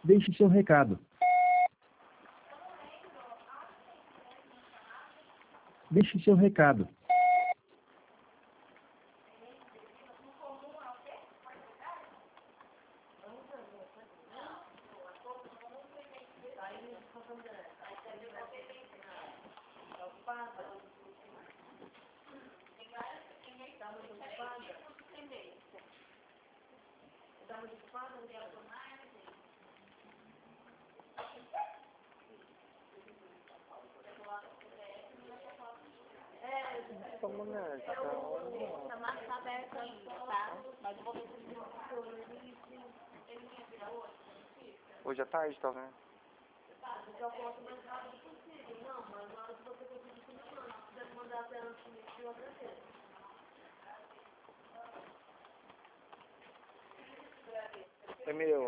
Deixe seu recado. Deixe seu recado. Essa marca tá aberta ainda, tá? Mas eu vou ver se Hoje à tarde, tá vendo? eu posso mais rápido possível. Não, mas na hora que você conseguir funcionar, se quiser mandar até antes de eu agradeço. Emílio,